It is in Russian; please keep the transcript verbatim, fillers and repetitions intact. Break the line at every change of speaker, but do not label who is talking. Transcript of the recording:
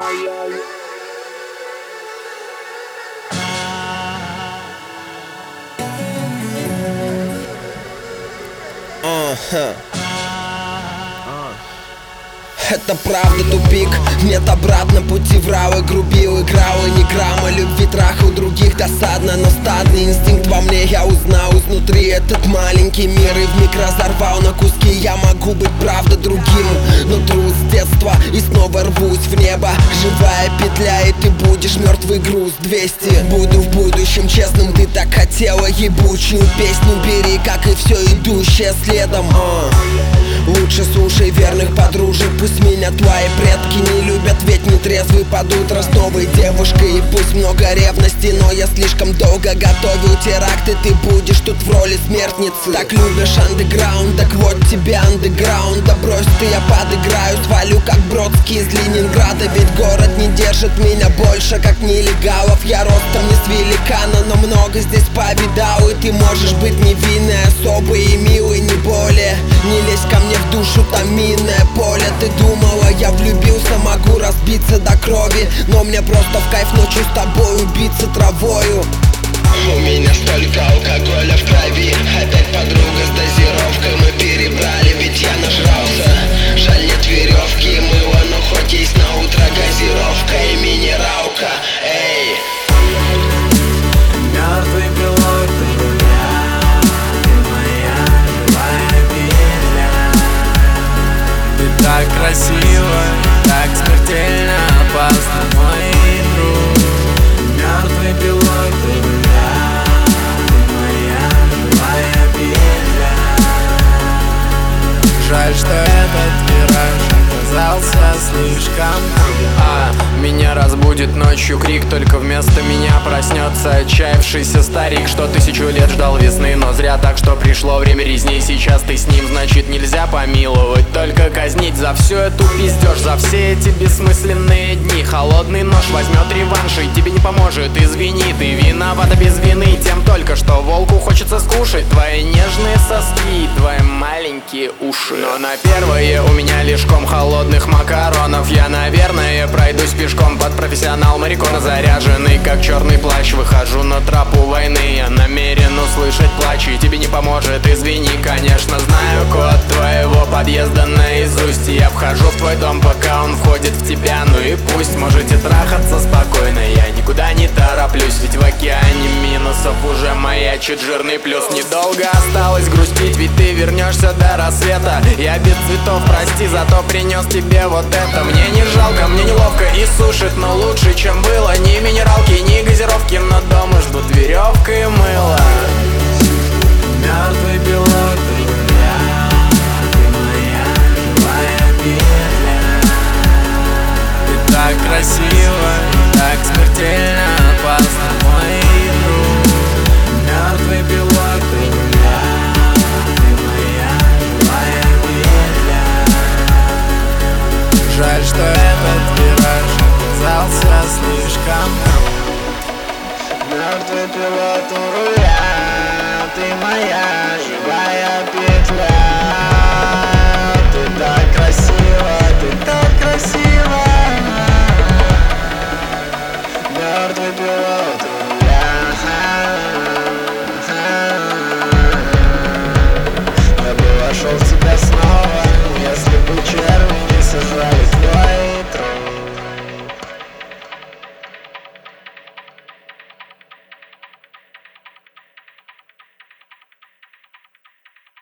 Uh-huh. Это правда тупик, нет обратно пути, врал и грубил, играл и ни грамма любви, трахал других досадно. Но стадный инстинкт во мне я узнал изнутри этот маленький мир и вмиг разорвал на куски. Я могу быть правда другим, но трус с детства и снова рвусь в небо. Живая петля и ты будешь мертвый груз. Двести буду в будущем честным, ты так хотела ебучую песню, бери, как и все идущее следом. uh. Лучше слушай верных подружек, пусть меня твои предки не любят, ведь нетрезвый под утро с новой девушкой. И пусть много ревности, но я слишком долго готовил теракт, и ты будешь тут в роли смертницы. Так любишь андеграунд, так вот тебе андеграунд. Да брось ты, я подыграю, свалю как Бродский из Ленинграда. Ведь город не держит меня больше, как нелегалов. Я ростом не с великана, но много здесь повидал. И ты можешь быть невинной особой и милой, не более. Не лезь ко мне в душу, там минное поле. Ты думала, я влюбился, могу разбиться до крови, но мне просто в кайф ночью с тобой убиться травою.
У меня столько алкоголя в крови, опять подруга с дозировкой. Мы перебрали, ведь я нажрался. Жаль, нет веревки и мыла, но хоть есть на утро газировка и минералка. Эй!
Мертвый пилот у руля, ты моя живая петля. Ты так красива, так смертельно опасна, мой друг. Мертвый пилот у руля, ты моя живая петля. Жаль, что этот вираж оказался слишком а, меня разбудит ночью крик, только вместо меня проснется отчаявшийся старик, что тысячу лет ждал весны, но зря, так что пришло время резни. Сейчас ты с ним, значит нельзя помиловать, только казнить за всю эту пиздеж, за все эти бессмысленные дни. Холодный нож возьмет реванш и тебе не поможет, извини, ты виновата без вины тем только, что волку хочется скушать твои нежные соски, твои маленькие уши. Но на первое у меня лишь ком холодных макаронов. Я, наверное, пройдусь пешком под профессионал Марикона. Заряженный, как черный плащ, выхожу на тропу войны. Я намерен услышать плач, и тебе не поможет, извини. Конечно, знаю код твоего подъезда наизусть. Я вхожу в твой дом, пока он входит в тебя. Ну и пусть можете трахаться спокойно, я никуда не тороплюсь, ведь в океане минусов уже маячит жирный плюс. Недолго осталось грустить, ведь ты вернешься до рассвета. Я без цветов, прости, зато принес тебе вот это. Мне не жалко, мне неловко и сушит, но лучше, чем было. Ни минералки, ни газировки, но дома ждут веревка и мыло. Мертвый пилот